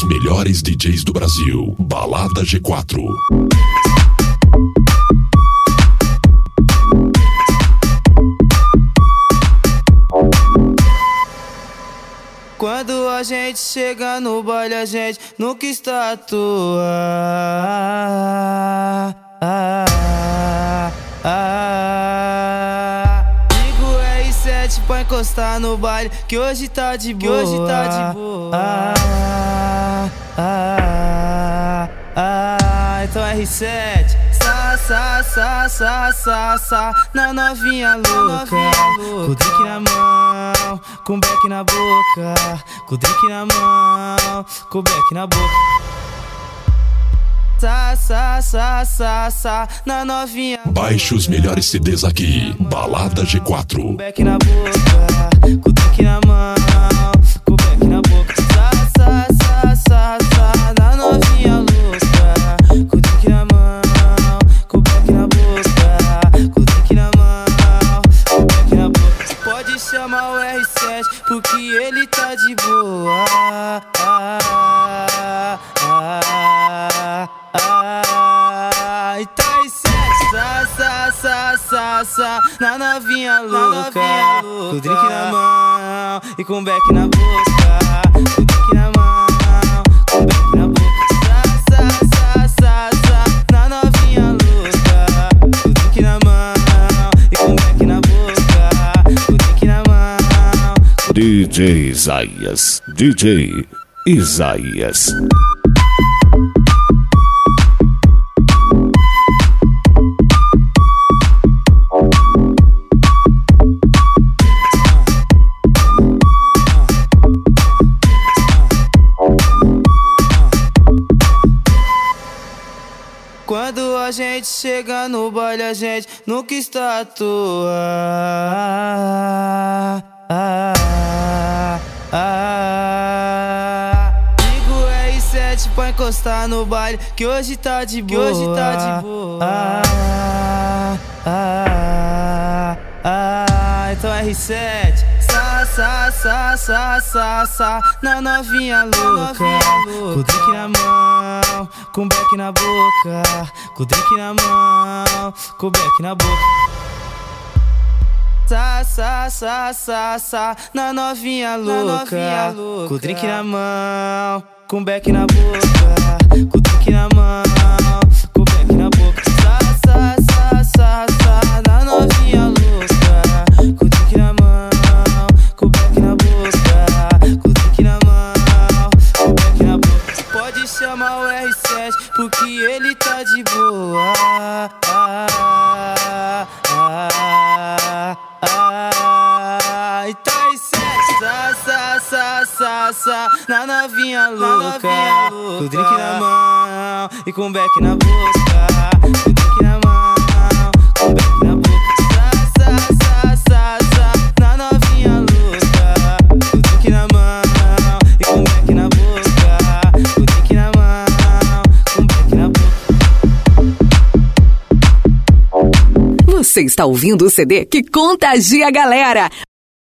Os melhores DJs do Brasil. Balada G4. Quando a gente chega no baile, a gente nunca está à toa. Ligo o R7 pra encostar no baile, que hoje tá de boa. Então R7, sa, na novinha louca. Com o drink na mão, com o beck na boca. Com o drink na mão, com o beck na boca. Sa, na novinha. Baixe os melhores CDs aqui. Balada G4. Com o beck na boca, com o drink na mão, com o beck na boca. Sa, na novinha louca. Com o drink na mão, com o beck na boca. Com o drink na mão, com o beck na boca. Pode chamar o R7, porque ele tá de boa. E tá R7, sa, na novinha louca. Com o drink na mão e com o beck na boca. Com o drink na mão, com o beck na boca. Sa, na novinha louca. Com o drink na mão e com o beck na boca. Com o drink na mão. DJ Isaías. Quando a gente chega no baile, a gente nunca está à toa. Ligo o R7 pra encostar no baile, que hoje tá de boa. Então R7, sa, na novinha louca. Com o drink na mão, com o beck na boca. Com o drink na mão, com o beck na boca. Sa, na novinha louca. Com o drink na mão, com o beck na boca. Com o drink na mão, com o beck na boca. Sa, na novinha louca. Com o drink na mão, com o beck na boca. Com o drink na mão, com o beck na boca. Pode chamar o R7, porque ele tá de boa. E tá R7, sa, na novinha louca. Com o drink na mão e com o beck na boca. Com o drink na mão, com o beck na boca. Sa, na novinha louca. Com o drink na mão e com o beck na boca. Com o drink na mão, com o beck na boca. Você está ouvindo o CD que contagia a galera.